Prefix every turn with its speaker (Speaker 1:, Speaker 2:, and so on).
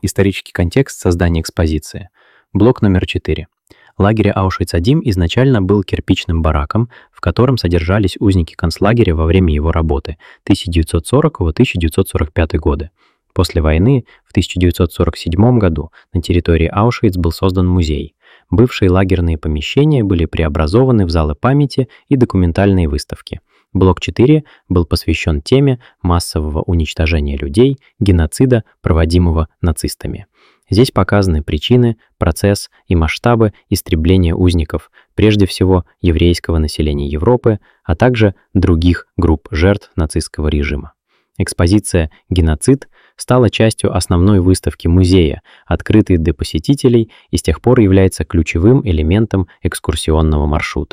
Speaker 1: Исторический контекст создания экспозиции. Блок номер 4. Лагерь Аушвиц-1 изначально был кирпичным бараком, в котором содержались узники концлагеря во время его работы 1940-1945 годы. После войны в 1947 году на территории Аушвиц был создан музей. Бывшие лагерные помещения были преобразованы в залы памяти и документальные выставки. Блок 4 был посвящен теме массового уничтожения людей, геноцида, проводимого нацистами. Здесь показаны причины, процесс и масштабы истребления узников, прежде всего еврейского населения Европы, а также других групп жертв нацистского режима. Экспозиция «Геноцид» стала частью основной выставки музея, открытой для посетителей, и с тех пор является ключевым элементом экскурсионного маршрута.